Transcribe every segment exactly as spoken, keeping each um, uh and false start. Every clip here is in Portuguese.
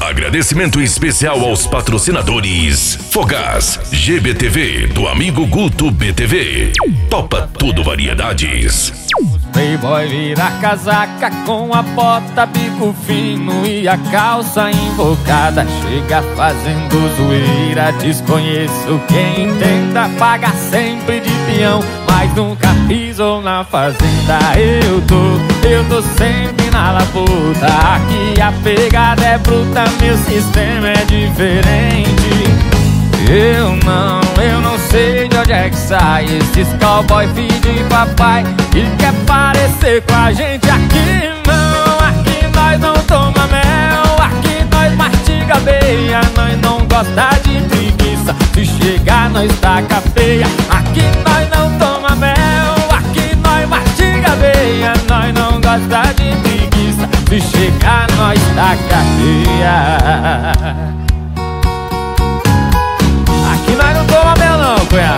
Agradecimento especial aos patrocinadores Fogás, G B T V, do amigo Guto B T V, Topa Tudo Variedades. Playboy vira casaca com a bota, bico fino e a calça invocada. Chega fazendo zoeira, desconheço quem entenda. Paga sempre de peão, mas nunca pisou na fazenda. Eu tô, eu tô sempre na labuta. Aqui a pegada é bruta, meu sistema é diferente. Eu não, eu não sei de onde é que sai esses cowboy filho de papai e quer parecer com a gente. Aqui não, aqui nós não toma mel, aqui nós mastiga beia, nós não gosta de preguiça, se chegar nós taca feia. Aqui nós não toma mel, aqui nós mastiga beia, nós não gosta de preguiça, se chegar nós taca feia. Aqui nós não toma mel não, cunhado.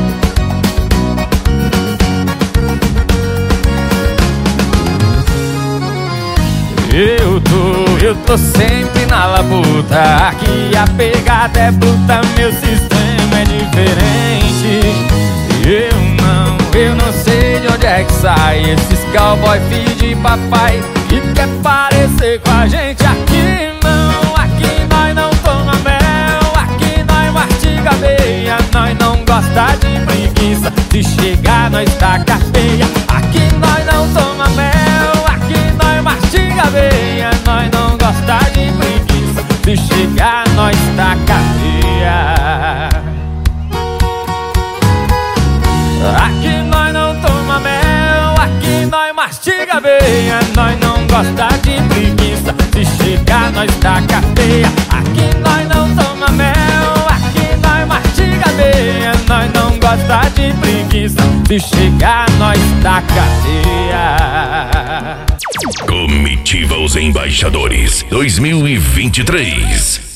Eu tô, eu tô sempre na labuta. Aqui a pegada é bruta, meu sistema é diferente. Eu não, eu não sei de onde é que sai esses cowboy filho de papai que quer parecer com a gente. Aqui não, aqui nós não toma mel, aqui nós mastiga beia, nós não gosta de preguiça, se chegar nós taca feia. Aqui nós não toma mel, aqui nós mastiga beia, nós não gosta de preguiça, se chegar nós taca feia. Aqui nós não toma mel, aqui nós mastiga beia, nós não gosta de preguiça, se chegar nós taca feia. Aqui nós não toma mel, aqui nós mastiga beia, nós não gosta de preguiça, se chegar nós taca feia. Comitiva Os Embaixadores dois mil e vinte e três.